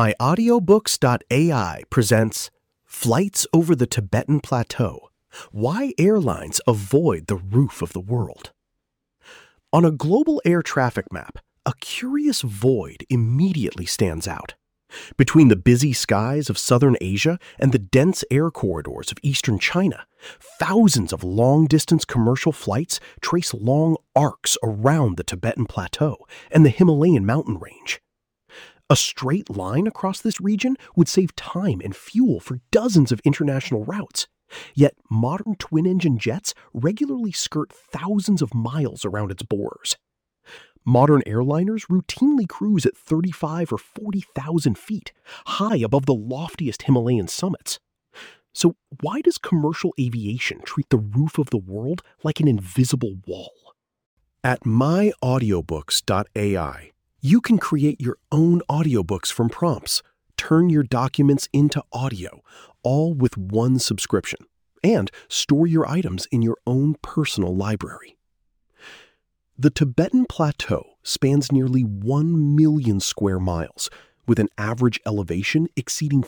MyAudiobooks.ai presents Flights Over the Tibetan Plateau: Why Airlines Avoid the Roof of the World. On a global air traffic map, a curious void immediately stands out. Between the busy skies of southern Asia and the dense air corridors of eastern China, thousands of long-distance commercial flights trace long arcs around the Tibetan Plateau and the Himalayan mountain range. A straight line across this region would save time and fuel for dozens of international routes. Yet modern twin-engine jets regularly skirt thousands of miles around its borders. Modern airliners routinely cruise at 35 or 40,000 feet, high above the loftiest Himalayan summits. So why does commercial aviation treat the roof of the world like an invisible wall? At myaudiobooks.ai, you can create your own audiobooks from prompts, turn your documents into audio, all with one subscription, and store your items in your own personal library. The Tibetan Plateau spans nearly 1 million square miles, with an average elevation exceeding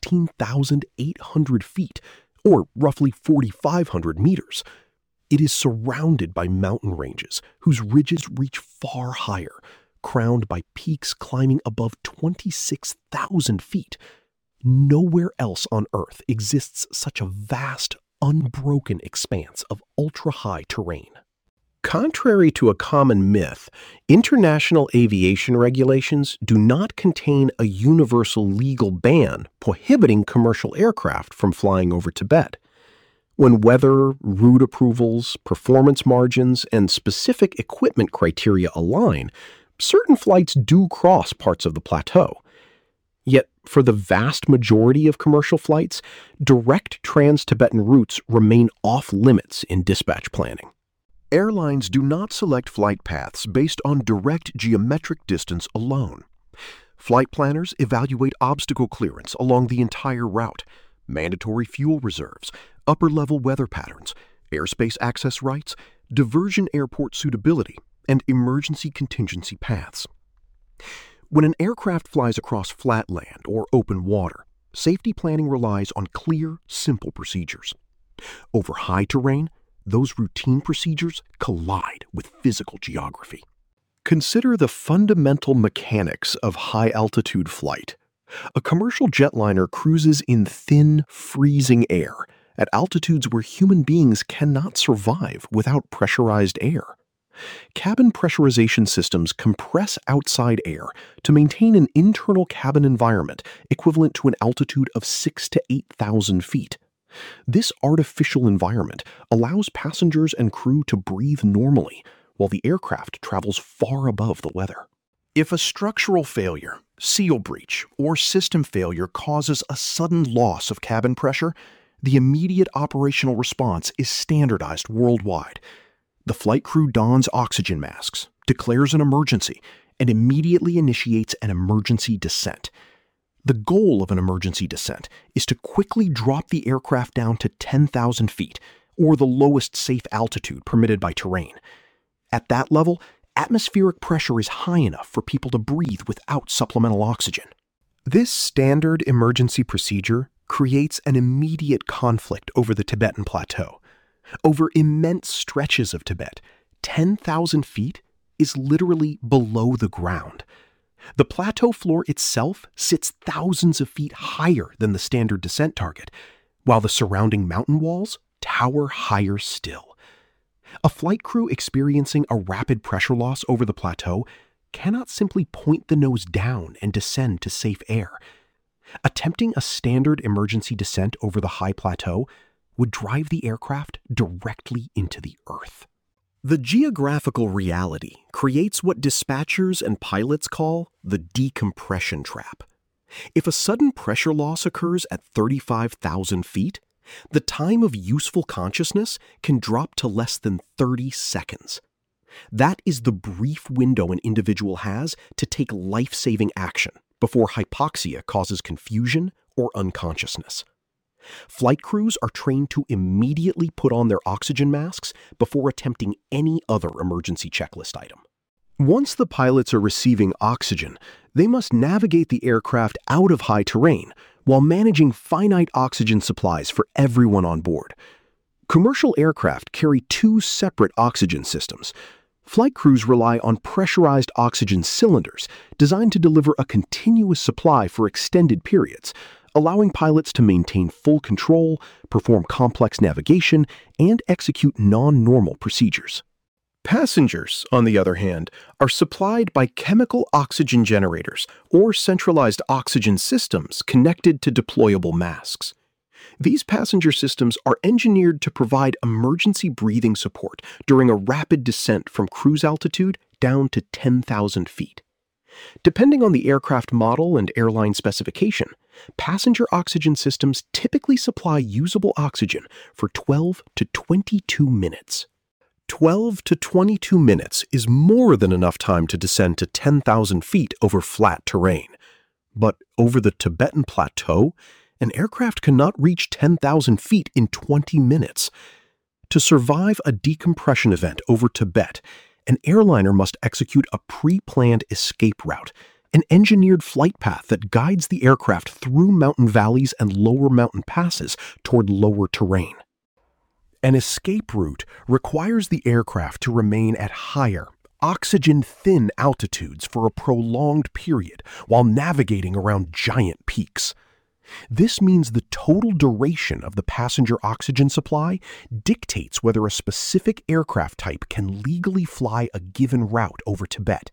14,800 feet, or roughly 4,500 meters. It is surrounded by mountain ranges whose ridges reach far higher, crowned by peaks climbing above 26,000 feet. Nowhere else on Earth exists such a vast, unbroken expanse of ultra-high terrain. Contrary to a common myth, international aviation regulations do not contain a universal legal ban prohibiting commercial aircraft from flying over Tibet. When weather, route approvals, performance margins, and specific equipment criteria align, certain flights do cross parts of the plateau. Yet, for the vast majority of commercial flights, direct trans-Tibetan routes remain off-limits in dispatch planning. Airlines do not select flight paths based on direct geometric distance alone. Flight planners evaluate obstacle clearance along the entire route, mandatory fuel reserves, upper-level weather patterns, airspace access rights, diversion airport suitability, and emergency contingency paths. When an aircraft flies across flat land or open water, safety planning relies on clear, simple procedures. Over high terrain, those routine procedures collide with physical geography. Consider the fundamental mechanics of high-altitude flight. A commercial jetliner cruises in thin, freezing air at altitudes where human beings cannot survive without pressurized air. Cabin pressurization systems compress outside air to maintain an internal cabin environment equivalent to an altitude of 6,000 to 8,000 feet. This artificial environment allows passengers and crew to breathe normally while the aircraft travels far above the weather. If a structural failure, seal breach, or system failure causes a sudden loss of cabin pressure, the immediate operational response is standardized worldwide. The flight crew dons oxygen masks, declares an emergency, and immediately initiates an emergency descent. The goal of an emergency descent is to quickly drop the aircraft down to 10,000 feet, or the lowest safe altitude permitted by terrain. At that level, atmospheric pressure is high enough for people to breathe without supplemental oxygen. This standard emergency procedure creates an immediate conflict over the Tibetan Plateau. Over immense stretches of Tibet, 10,000 feet is literally below the ground. The plateau floor itself sits thousands of feet higher than the standard descent target, while the surrounding mountain walls tower higher still. A flight crew experiencing a rapid pressure loss over the plateau cannot simply point the nose down and descend to safe air. Attempting a standard emergency descent over the high plateau would drive the aircraft directly into the earth. The geographical reality creates what dispatchers and pilots call the decompression trap. If a sudden pressure loss occurs at 35,000 feet, the time of useful consciousness can drop to less than 30 seconds. That is the brief window an individual has to take life-saving action before hypoxia causes confusion or unconsciousness. Flight crews are trained to immediately put on their oxygen masks before attempting any other emergency checklist item. Once the pilots are receiving oxygen, they must navigate the aircraft out of high terrain while managing finite oxygen supplies for everyone on board. Commercial aircraft carry two separate oxygen systems. Flight crews rely on pressurized oxygen cylinders designed to deliver a continuous supply for extended periods, allowing pilots to maintain full control, perform complex navigation, and execute non-normal procedures. Passengers, on the other hand, are supplied by chemical oxygen generators or centralized oxygen systems connected to deployable masks. These passenger systems are engineered to provide emergency breathing support during a rapid descent from cruise altitude down to 10,000 feet. Depending on the aircraft model and airline specification, passenger oxygen systems typically supply usable oxygen for 12 to 22 minutes. 12 to 22 minutes is more than enough time to descend to 10,000 feet over flat terrain. But over the Tibetan Plateau, an aircraft cannot reach 10,000 feet in 20 minutes. To survive a decompression event over Tibet, an airliner must execute a pre-planned escape route, an engineered flight path that guides the aircraft through mountain valleys and lower mountain passes toward lower terrain. An escape route requires the aircraft to remain at higher, oxygen-thin altitudes for a prolonged period while navigating around giant peaks. This means the total duration of the passenger oxygen supply dictates whether a specific aircraft type can legally fly a given route over Tibet.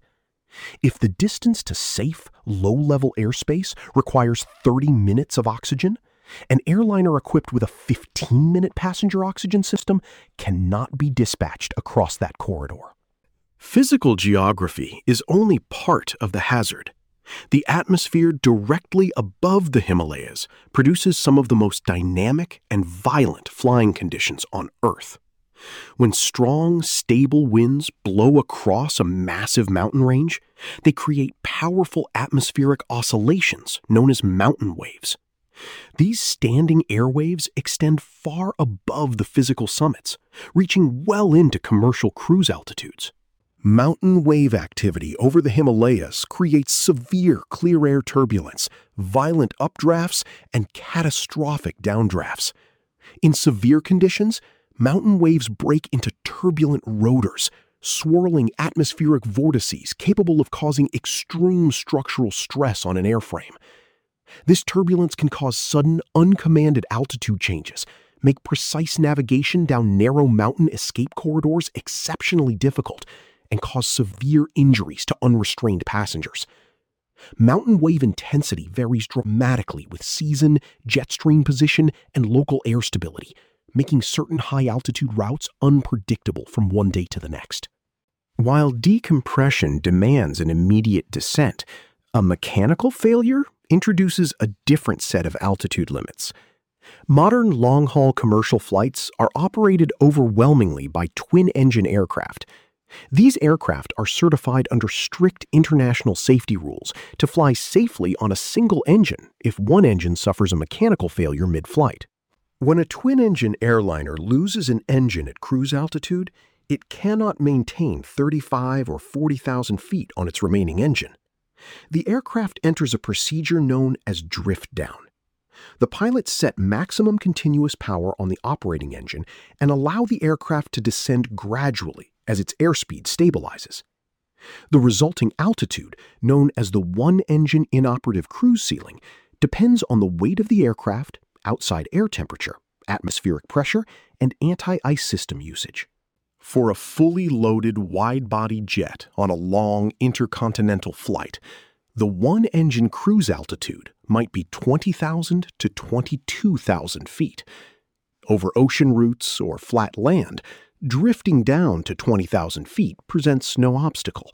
If the distance to safe, low-level airspace requires 30 minutes of oxygen, an airliner equipped with a 15-minute passenger oxygen system cannot be dispatched across that corridor. Physical geography is only part of the hazard. The atmosphere directly above the Himalayas produces some of the most dynamic and violent flying conditions on Earth. When strong, stable winds blow across a massive mountain range, they create powerful atmospheric oscillations known as mountain waves. These standing airwaves extend far above the physical summits, reaching well into commercial cruise altitudes. Mountain wave activity over the Himalayas creates severe clear air turbulence, violent updrafts, and catastrophic downdrafts. In severe conditions, mountain waves break into turbulent rotors, swirling atmospheric vortices capable of causing extreme structural stress on an airframe. This turbulence can cause sudden, uncommanded altitude changes, make precise navigation down narrow mountain escape corridors exceptionally difficult, and cause severe injuries to unrestrained passengers. Mountain wave intensity varies dramatically with season, jet stream position, and local air stability, making certain high-altitude routes unpredictable from one day to the next. While decompression demands an immediate descent, a mechanical failure introduces a different set of altitude limits. Modern long-haul commercial flights are operated overwhelmingly by twin-engine aircraft. These aircraft are certified under strict international safety rules to fly safely on a single engine if one engine suffers a mechanical failure mid-flight. When a twin-engine airliner loses an engine at cruise altitude, it cannot maintain 35 or 40,000 feet on its remaining engine. The aircraft enters a procedure known as drift down. The pilots set maximum continuous power on the operating engine and allow the aircraft to descend gradually as its airspeed stabilizes. The resulting altitude, known as the one-engine inoperative cruise ceiling, depends on the weight of the aircraft, outside air temperature, atmospheric pressure, and anti-ice system usage. For a fully loaded wide-body jet on a long intercontinental flight, the one-engine cruise altitude might be 20,000 to 22,000 feet. Over ocean routes or flat land, drifting down to 20,000 feet presents no obstacle.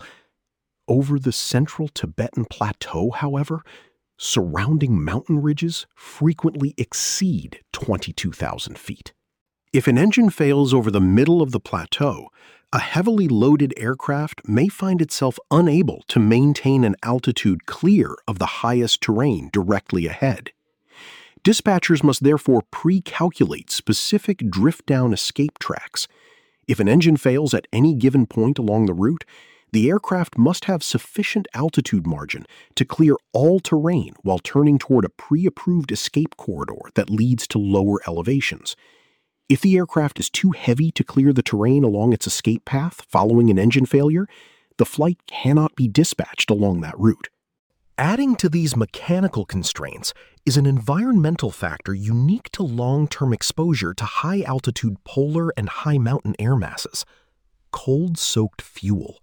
Over the central Tibetan Plateau, however, surrounding mountain ridges frequently exceed 22,000 feet. If an engine fails over the middle of the plateau, a heavily loaded aircraft may find itself unable to maintain an altitude clear of the highest terrain directly ahead. Dispatchers must therefore pre-calculate specific drift-down escape tracks. If an engine fails at any given point along the route, The aircraft must have sufficient altitude margin to clear all terrain while turning toward a pre-approved escape corridor that leads to lower elevations. If the aircraft is too heavy to clear the terrain along its escape path following an engine failure, the flight cannot be dispatched along that route. Adding to these mechanical constraints is an environmental factor unique to long-term exposure to high-altitude polar and high-mountain air masses: cold-soaked fuel.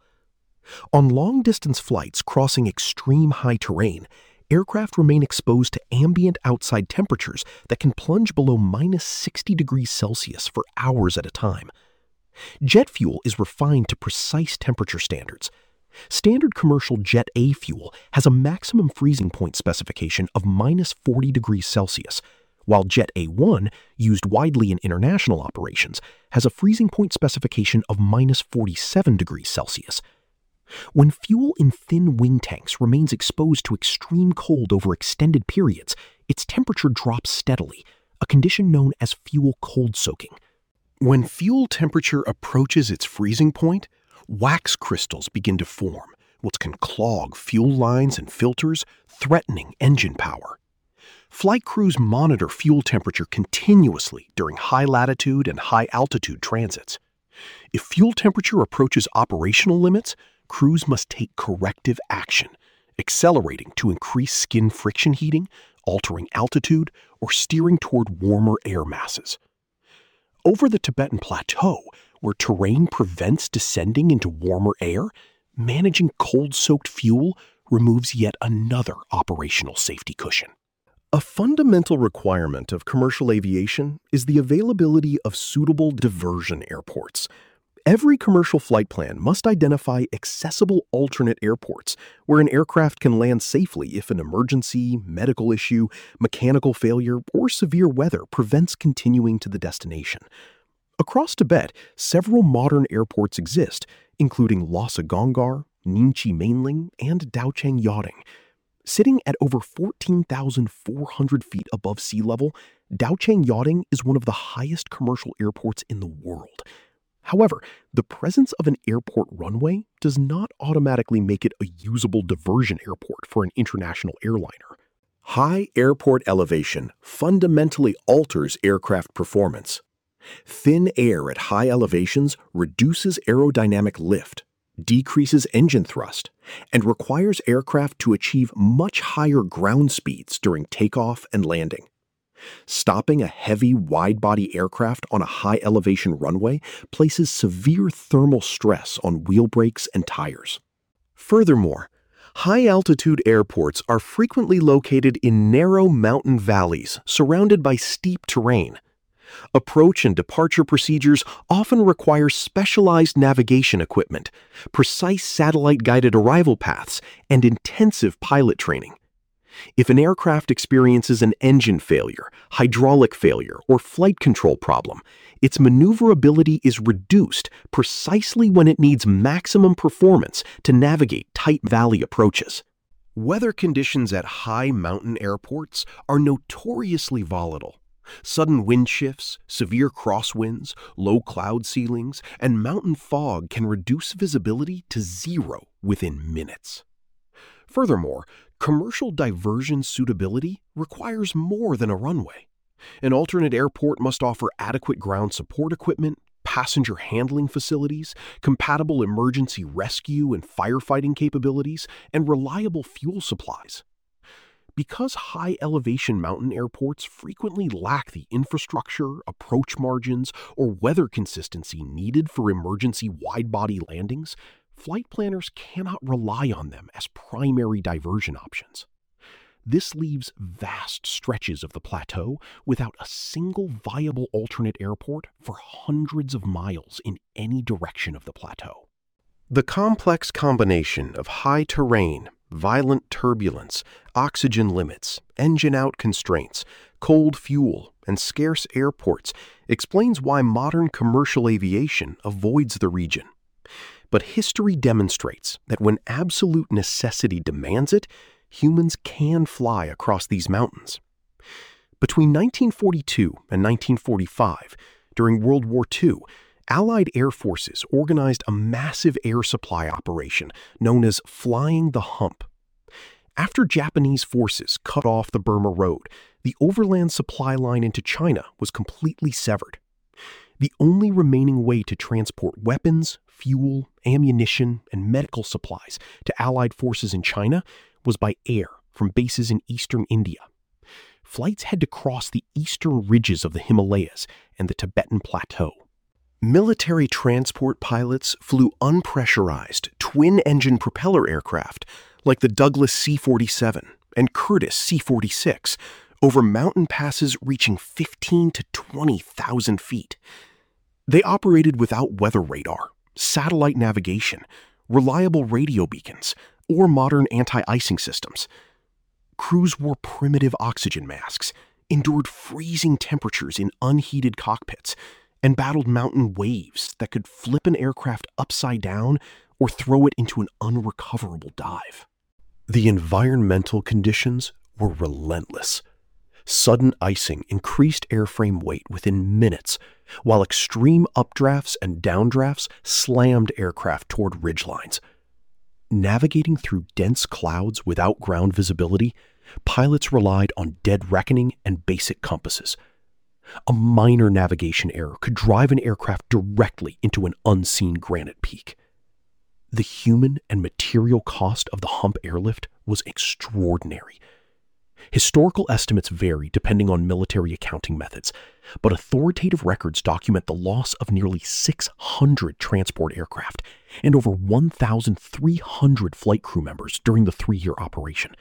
On long-distance flights crossing extreme high terrain, aircraft remain exposed to ambient outside temperatures that can plunge below -60 degrees Celsius for hours at a time. Jet fuel is refined to precise temperature standards. Standard commercial Jet A fuel has a maximum freezing point specification of -40 degrees Celsius, while Jet A1, used widely in international operations, has a freezing point specification of -47 degrees Celsius. When fuel in thin wing tanks remains exposed to extreme cold over extended periods, its temperature drops steadily, a condition known as fuel cold soaking. When fuel temperature approaches its freezing point, wax crystals begin to form, which can clog fuel lines and filters, threatening engine power. Flight crews monitor fuel temperature continuously during high latitude and high altitude transits. If fuel temperature approaches operational limits, crews must take corrective action, accelerating to increase skin friction heating, altering altitude, or steering toward warmer air masses. Over the Tibetan Plateau, where terrain prevents descending into warmer air, managing cold-soaked fuel removes yet another operational safety cushion. A fundamental requirement of commercial aviation is the availability of suitable diversion airports. Every commercial flight plan must identify accessible alternate airports where an aircraft can land safely if an emergency, medical issue, mechanical failure, or severe weather prevents continuing to the destination. Across Tibet, several modern airports exist, including Lhasa Gongar, Ningchi Mainling, and Daocheng Yading. Sitting at over 14,400 feet above sea level, Daocheng Yading is one of the highest commercial airports in the world. However, the presence of an airport runway does not automatically make it a usable diversion airport for an international airliner. High airport elevation fundamentally alters aircraft performance. Thin air at high elevations reduces aerodynamic lift, decreases engine thrust, and requires aircraft to achieve much higher ground speeds during takeoff and landing. Stopping a heavy, wide-body aircraft on a high-elevation runway places severe thermal stress on wheel brakes and tires. Furthermore, high-altitude airports are frequently located in narrow mountain valleys surrounded by steep terrain. Approach and departure procedures often require specialized navigation equipment, precise satellite-guided arrival paths, and intensive pilot training. If an aircraft experiences an engine failure, hydraulic failure, or flight control problem, its maneuverability is reduced precisely when it needs maximum performance to navigate tight valley approaches. Weather conditions at high mountain airports are notoriously volatile. Sudden wind shifts, severe crosswinds, low cloud ceilings, and mountain fog can reduce visibility to zero within minutes. Furthermore, commercial diversion suitability requires more than a runway. An alternate airport must offer adequate ground support equipment, passenger handling facilities, compatible emergency rescue and firefighting capabilities, and reliable fuel supplies. Because high-elevation mountain airports frequently lack the infrastructure, approach margins, or weather consistency needed for emergency wide-body landings, flight planners cannot rely on them as primary diversion options. This leaves vast stretches of the plateau without a single viable alternate airport for hundreds of miles in any direction of the plateau. The complex combination of high terrain, violent turbulence, oxygen limits, engine-out constraints, cold fuel, and scarce airports explains why modern commercial aviation avoids the region. But history demonstrates that when absolute necessity demands it, humans can fly across these mountains. Between 1942 and 1945, during World War II, Allied air forces organized a massive air supply operation known as Flying the Hump. After Japanese forces cut off the Burma Road, the overland supply line into China was completely severed. The only remaining way to transport weapons, fuel, ammunition, and medical supplies to Allied forces in China was by air from bases in eastern India. Flights had to cross the eastern ridges of the Himalayas and the Tibetan Plateau. Military transport pilots flew unpressurized, twin-engine propeller aircraft like the Douglas C-47 and Curtiss C-46 over mountain passes reaching 15 to 20,000 feet. They operated without weather radar, satellite navigation, reliable radio beacons, or modern anti-icing systems. Crews wore primitive oxygen masks, endured freezing temperatures in unheated cockpits, and battled mountain waves that could flip an aircraft upside down or throw it into an unrecoverable dive. The environmental conditions were relentless. Sudden icing increased airframe weight within minutes, while extreme updrafts and downdrafts slammed aircraft toward ridgelines. Navigating through dense clouds without ground visibility, pilots relied on dead reckoning and basic compasses. A minor navigation error could drive an aircraft directly into an unseen granite peak. The human and material cost of the Hump airlift was extraordinary. Historical estimates vary depending on military accounting methods, but authoritative records document the loss of nearly 600 transport aircraft and over 1,300 flight crew members during the 3-year operation.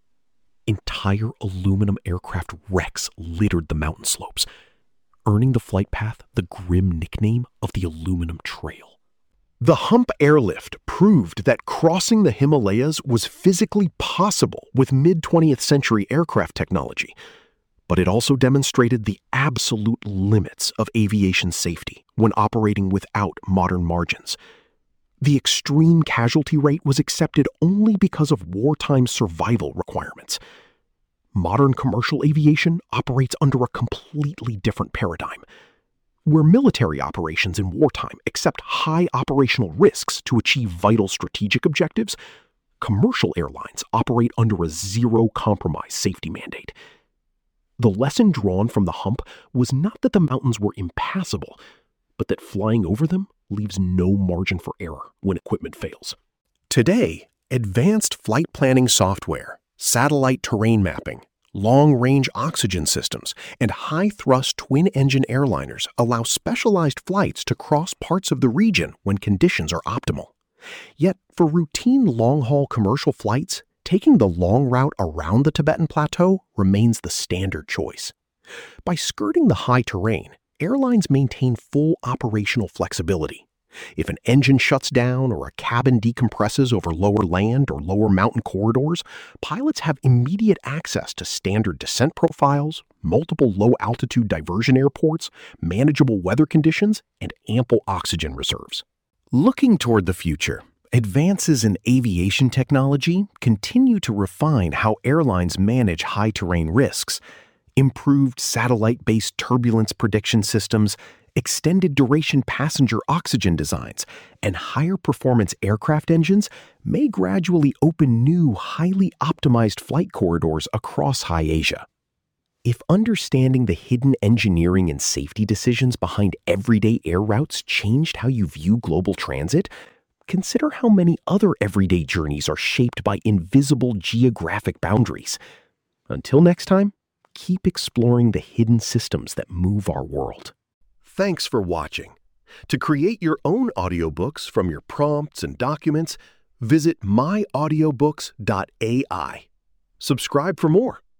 Entire aluminum aircraft wrecks littered the mountain slopes, earning the flight path the grim nickname of the Aluminum Trail. The Hump airlift proved that crossing the Himalayas was physically possible with mid-20th century aircraft technology, but it also demonstrated the absolute limits of aviation safety when operating without modern margins. The extreme casualty rate was accepted only because of wartime survival requirements. Modern commercial aviation operates under a completely different paradigm, where military operations in wartime accept high operational risks to achieve vital strategic objectives. Commercial airlines operate under a zero-compromise safety mandate. The lesson drawn from the Hump was not that the mountains were impassable, but that flying over them leaves no margin for error when equipment fails. Today, advanced flight planning software, satellite terrain mapping, long-range oxygen systems, and high-thrust twin-engine airliners allow specialized flights to cross parts of the region when conditions are optimal. Yet, for routine long-haul commercial flights, taking the long route around the Tibetan Plateau remains the standard choice. By skirting the high terrain, airlines maintain full operational flexibility. If an engine shuts down or a cabin decompresses over lower land or lower mountain corridors, pilots have immediate access to standard descent profiles, multiple low-altitude diversion airports, manageable weather conditions, and ample oxygen reserves. Looking toward the future, advances in aviation technology continue to refine how airlines manage high-terrain risks. Improved satellite-based turbulence prediction systems, extended duration passenger oxygen designs, and higher performance aircraft engines may gradually open new, highly optimized flight corridors across high Asia. If understanding the hidden engineering and safety decisions behind everyday air routes changed how you view global transit, consider how many other everyday journeys are shaped by invisible geographic boundaries. Until next time, keep exploring the hidden systems that move our world. Thanks for watching. To create your own audiobooks from your prompts and documents, visit myaudiobooks.ai. Subscribe for more.